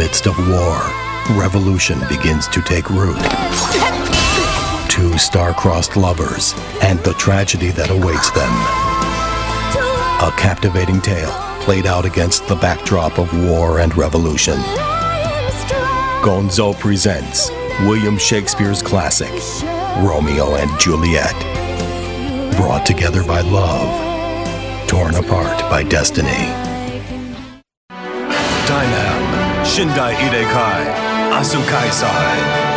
midst of war, revolution begins to take root. Two star-crossed lovers and the tragedy that awaits them. A captivating tale played out against the backdrop of war and revolution. Gonzo presents William Shakespeare's classic, Romeo and Juliet. Brought together by love, torn apart by destiny. Dynam, Shingai Idekai, Asukai Sai.